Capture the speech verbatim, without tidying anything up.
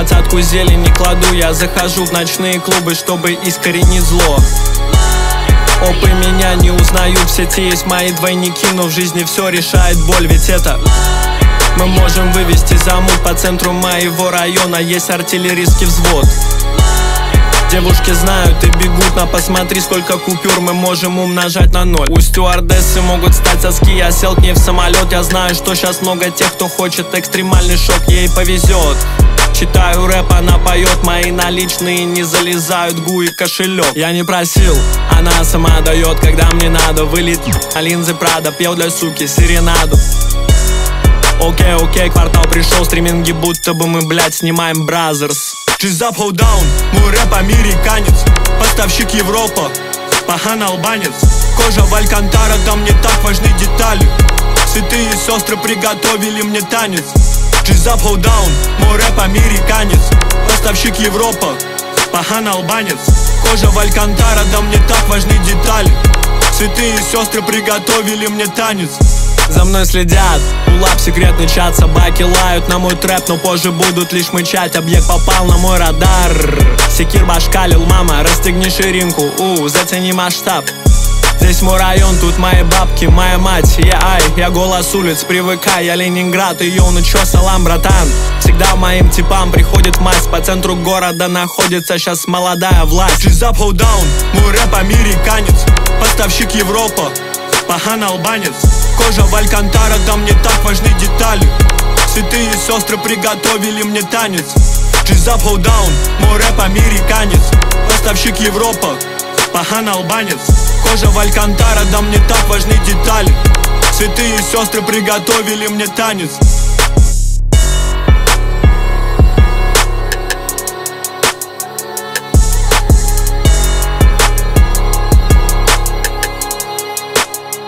двадцатку зелени кладу, я захожу в ночные клубы, чтобы искоренить зло. Опы меня не узнают, в сети есть мои двойники, но в жизни все решает боль, ведь это мы можем вывести замут. По центру моего района есть артиллерийский взвод. Девушки знают и бегут, но посмотри, сколько купюр мы можем умножать на ноль. У стюардессы могут стать соски, я сел к ней в самолет. Я знаю, что сейчас много тех, кто хочет экстремальный шок, ей повезет. Читаю рэп, она поет, мои наличные не залезают в гуи кошелек. Я не просил, она сама дает, когда мне надо. Вылет на линзы Прада, пел для суки серенаду. Окей, окей, квартал пришел, стриминги, будто бы мы, блядь, снимаем Бразерс. Джизап, hold down, мой рэп американец, поставщик Европа, пахан албанец. Кожа в Алькантара, там не так важны детали. Святые сестры приготовили мне танец. Джизап, hold down, мой рэп американец, поставщик Европа, пахан албанец. Кожа в Алькантара, там не так важны детали. Святые сестры приготовили мне танец. За мной следят, у лап секретный чат. Собаки лают на мой трэп, но позже будут лишь мычать. Объект попал на мой радар. Секир башкалил, мама, расстегни ширинку. У, зацени масштаб. Здесь мой район, тут мои бабки, моя мать. Я ай, я голос улиц, привыкай. Я Ленинград, и йоу, ну чё, салам, братан. Всегда моим типам приходит мазь. По центру города находится сейчас молодая власть. Джизап, hold down, мой рэп американец, поставщик Европа, пахан албанец. Кожа в Алькантара, там не так важны детали. Святые сестры приготовили мне танец. Джизап, hold down, мой рэп американец, поставщик Европа, пахан албанец. Кожа в Алькантара, там не так важны детали. Святые сестры приготовили мне танец.